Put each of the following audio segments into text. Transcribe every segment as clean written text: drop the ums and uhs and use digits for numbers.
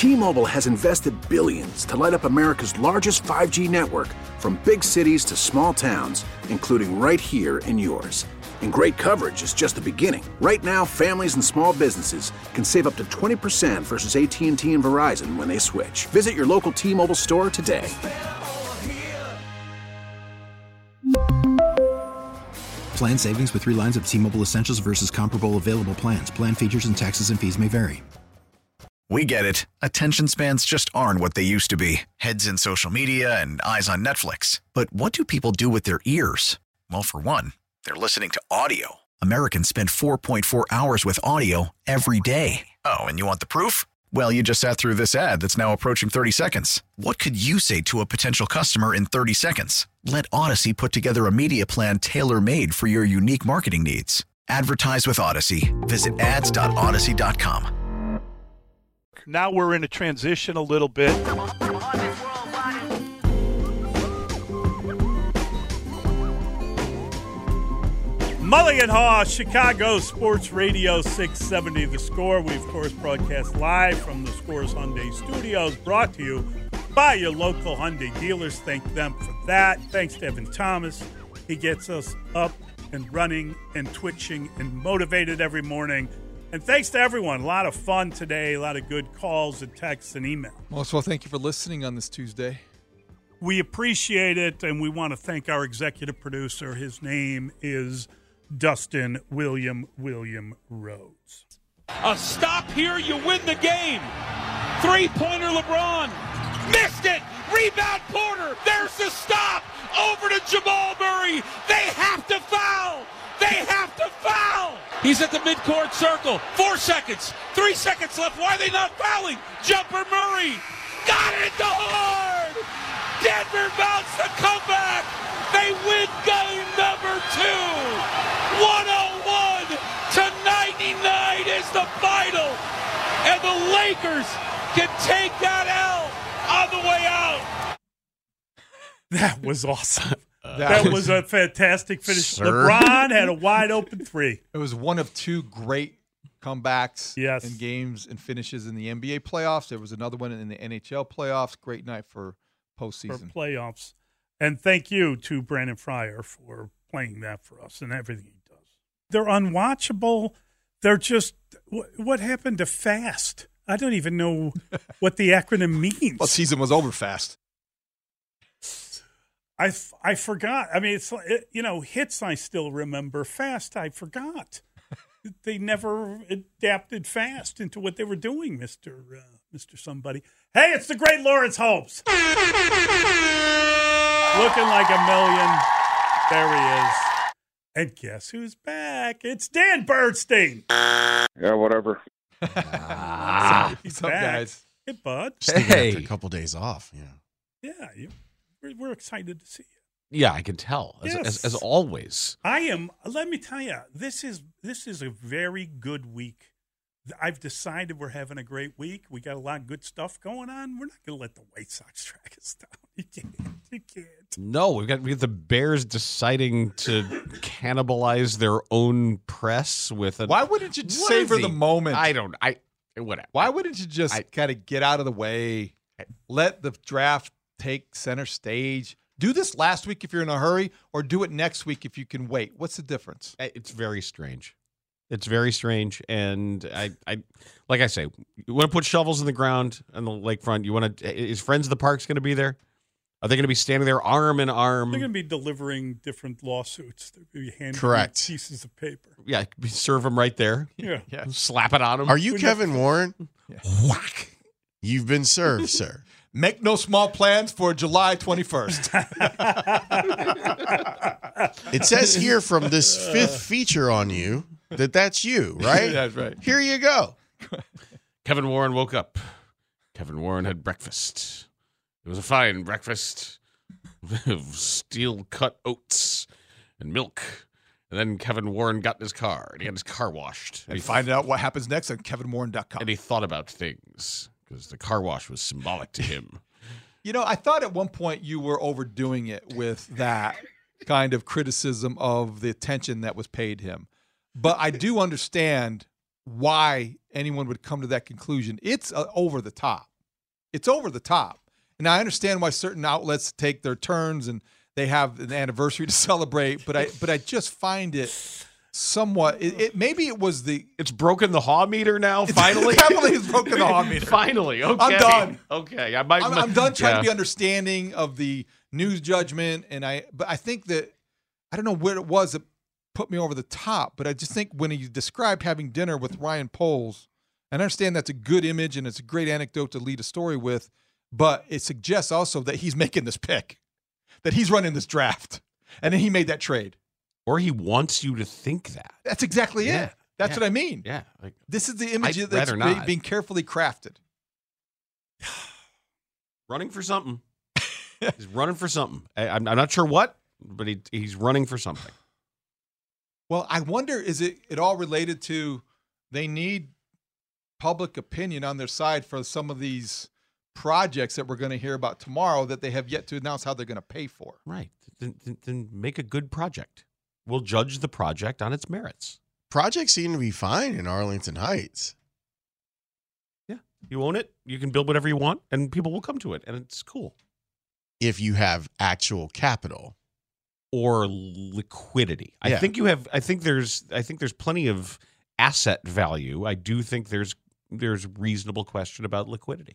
T-Mobile has invested billions to light up America's largest 5G network, from big cities to small towns, including right here in yours. And great coverage is just the beginning. Right now, families and small businesses can save up to 20% versus AT&T and Verizon when they switch. Visit your local T-Mobile store today. Plan savings with 3 lines of T-Mobile Essentials versus comparable available plans. Plan features and taxes and fees may vary. We get it. Attention spans just aren't what they used to be. Heads in social media and eyes on Netflix. But what do people do with their ears? Well, for one, they're listening to audio. Americans spend 4.4 hours with audio every day. Oh, and you want the proof? Well, you just sat through this ad that's now approaching 30 seconds. What could you say to a potential customer in 30 seconds? Let Odyssey put together a media plan tailor-made for your unique marketing needs. Advertise with Odyssey. Visit ads.odyssey.com. Now we're in a transition a little bit. Mulligan Haw, Chicago Sports Radio 670 The Score. We, of course, broadcast live from the Scores Hyundai Studios, brought to you by your local Hyundai dealers. Thank them for that. Thanks to Evan Thomas. He gets us up and running and twitching and motivated every morning. And thanks to everyone. A lot of fun today, a lot of good calls and texts and email. Most well, thank you for listening on this Tuesday. We appreciate it, and we want to thank our executive producer. His name is Dustin William Rhodes. A stop here, you win the game. Three-pointer LeBron. Missed it. Rebound Porter. There's the stop. Over to Jamal Murray. They have to foul. They have to foul. He's at the midcourt circle. 4 seconds. 3 seconds left. Why are they not fouling? Jumper Murray. Got it to Hard. Denver mounts the comeback. They win game number 2. 101 to 99 is the final. And the Lakers can take that L on the way out. That was awesome. That was a fantastic finish. Sir? LeBron had a wide open 3. It was one of 2 great comebacks in games and finishes in the NBA playoffs. There was another one in the NHL playoffs. Great night for postseason. For playoffs. And thank you to Brandon Fryer for playing that for us and everything he does. They're unwatchable. They're just, what happened to fast? I don't even know what the acronym means. Well, season was over fast. I forgot. I mean, it's hits I still remember. Fast I forgot. They never adapted fast into what they were doing, Mr. Somebody. Hey, it's the great Lawrence Holmes. Looking like a million. There he is. And guess who's back? It's Dan Bernstein. Yeah, whatever. He's What's up, back. guys? Hey, bud. Hey. After a couple days off, Yeah, we're excited to see you. Yeah, I can tell, as always. I am. Let me tell you, this is a very good week. I've decided we're having a great week. We got a lot of good stuff going on. We're not going to let the White Sox track us down. You can't. No, we got the Bears deciding to cannibalize their own press with a. Why wouldn't you just savor the moment? Whatever. Why wouldn't you just kind of get out of the way, let the draft take center stage? Do this last week if you're in a hurry, or do it next week if you can wait. What's the difference? It's very strange. It's very strange, and I like I say, you want to put shovels in the ground on the lakefront. You want to. Is Friends of the Parks going to be there? Are they going to be standing there arm in arm? They're going to be delivering different lawsuits. They're going to be handing Correct. Pieces of paper. Yeah, serve them right there. Yeah. Slap it on them. Are you Kevin Warren? Yeah. Whack. You've been served, sir. Make no small plans for July 21st. It says here from this 5th feature on you that's you, right? That's right. Here you go. Kevin Warren woke up. Kevin Warren had breakfast. It was a fine breakfast of steel-cut oats and milk. And then Kevin Warren got in his car, and he had his car washed. And find out what happens next on kevinwarren.com. And he thought about things, because the car wash was symbolic to him. I thought at one point you were overdoing it with that kind of criticism of the attention that was paid him. But I do understand why anyone would come to that conclusion. It's over the top. it's over the top. And I understand why certain outlets take their turns and they have an anniversary to celebrate, but I just find it somewhat. Maybe it was the. It's broken the Haw meter now. Finally, definitely it's broken the Haw meter. Finally, okay, I'm done. Okay, I'm done trying to be understanding of the news judgment, but I think that I don't know what it was that put me over the top, but I just think when he described having dinner with Ryan Poles, and I understand that's a good image and it's a great anecdote to lead a story with, but it suggests also that he's making this pick, that he's running this draft, and then he made that trade. Or he wants you to think that. That's exactly it. That's what I mean. Yeah. Like, this is the image I'd that's rather not. being carefully crafted. Running for something. He's running for something. I'm not sure what, but he's running for something. Well, I wonder, is it at all related to they need public opinion on their side for some of these projects that we're going to hear about tomorrow that they have yet to announce how they're going to pay for? Right. Then make a good project. We'll judge the project on its merits. Projects seem to be fine in Arlington Heights. Yeah. You own it. You can build whatever you want, and people will come to it, and it's cool. If you have actual capital. Or liquidity. Yeah. I think there's plenty of asset value. I do think there's reasonable question about liquidity,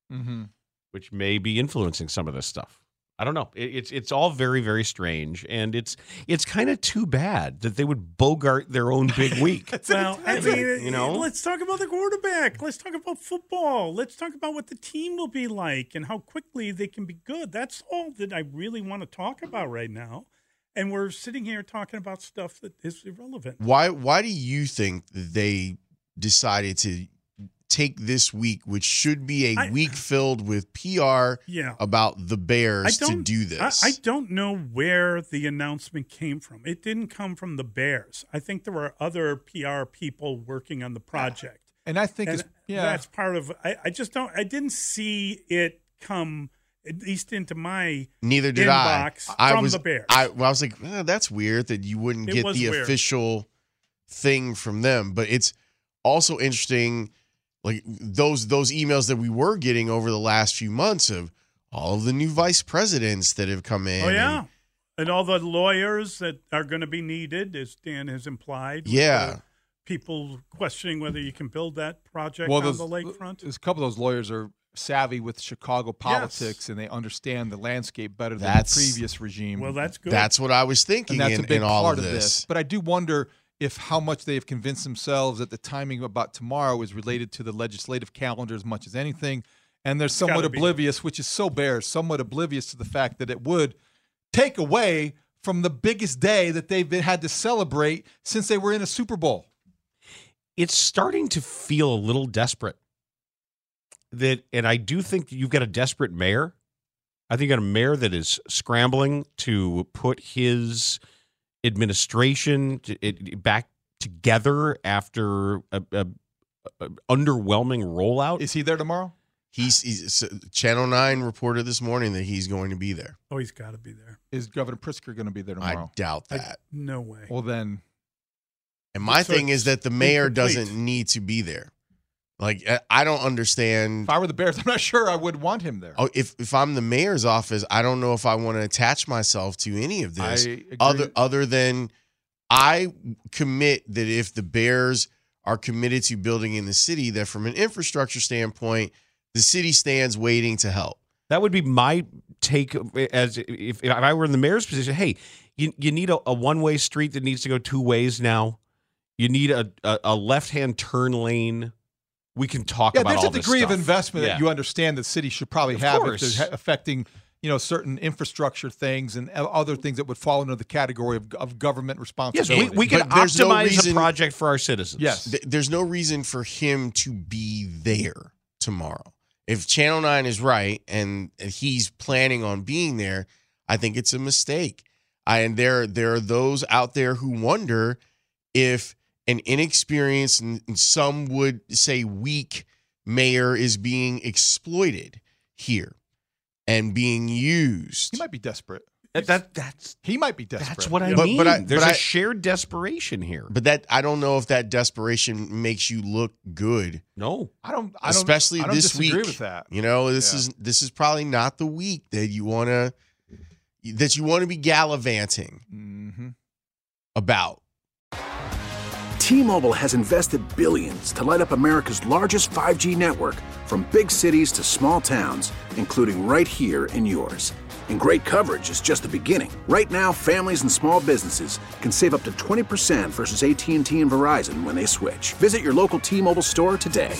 which may be influencing some of this stuff. I don't know. It's all very, very strange, and it's kind of too bad that they would bogart their own big week. Well, I mean, let's talk about the quarterback. Let's talk about football. Let's talk about what the team will be like and how quickly they can be good. That's all that I really want to talk about right now. And we're sitting here talking about stuff that is irrelevant. Why do you think they decided to take this week, which should be a week filled with PR about the Bears, to do this? I don't know where the announcement came from. It didn't come from the Bears. I think there were other PR people working on the project. And I think that's part of I didn't see it come at least into my inbox from the Bears. I was like, that's weird that you wouldn't get the official thing from them. But it's also interesting, like those emails that we were getting over the last few months of all of the new vice presidents that have come in. Oh, yeah. And all the lawyers that are going to be needed, as Dan has implied. Yeah. People questioning whether you can build that project on the lakefront. There's a couple of those lawyers are savvy with Chicago politics, and they understand the landscape better than the previous regime. Well, that's good. That's what I was thinking. And that's a big all part of this. But I do wonder if how much they've convinced themselves that the timing about tomorrow is related to the legislative calendar as much as anything. And they're somewhat oblivious, which is so Bears, somewhat oblivious to the fact that it would take away from the biggest day that they've had to celebrate since they were in a Super Bowl. It's starting to feel a little desperate. And I do think you've got a desperate mayor. I think you got a mayor that is scrambling to put his administration back together after a underwhelming rollout. Is he there tomorrow? He's Channel 9 reported this morning that he's going to be there. Oh, he's got to be there. Is Governor Pritzker going to be there tomorrow? I doubt that. No way. Well, then. And my thing is that the mayor doesn't need to be there. Like, I don't understand. If I were the Bears, I'm not sure I would want him there. Oh, if I'm the mayor's office, I don't know if I want to attach myself to any of this. Other than I commit that if the Bears are committed to building in the city, that from an infrastructure standpoint, the city stands waiting to help. That would be my take as if I were in the mayor's position. Hey, you need a one-way street that needs to go two ways now. You need a left-hand turn lane. We can talk about all this stuff. There's a degree of investment that you understand the city should probably have if they're affecting, certain infrastructure things and other things that would fall under the category of government responsibility. Yes, we can optimize a project for our citizens. Yes. There's no reason for him to be there tomorrow. If Channel 9 is right and he's planning on being there, I think it's a mistake. And there are those out there who wonder if an inexperienced and some would say weak mayor is being exploited here and being used. He might be desperate. That's He might be desperate. That's what I But- mean. but I- There's but a I- shared desperation here. But that I don't know if that desperation makes you look good, No. especially I don't this disagree week. with that. You know, this is probably not the week that you want to be gallivanting about. T-Mobile has invested billions to light up America's largest 5G network, from big cities to small towns, including right here in yours. And great coverage is just the beginning. Right now, families and small businesses can save up to 20% versus AT&T and Verizon when they switch. Visit your local T-Mobile store today.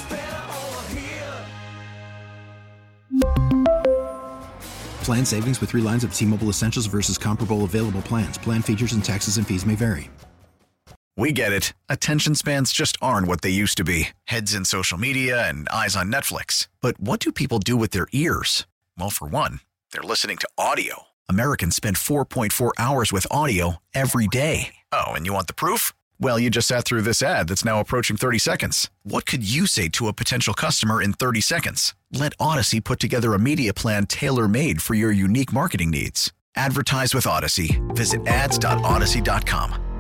Plan savings with 3 lines of T-Mobile Essentials versus comparable available plans. Plan features and taxes and fees may vary. We get it. Attention spans just aren't what they used to be. Heads in social media and eyes on Netflix. But what do people do with their ears? Well, for one, they're listening to audio. Americans spend 4.4 hours with audio every day. Oh, and you want the proof? Well, you just sat through this ad that's now approaching 30 seconds. What could you say to a potential customer in 30 seconds? Let Odyssey put together a media plan tailor-made for your unique marketing needs. Advertise with Odyssey. Visit ads.odyssey.com.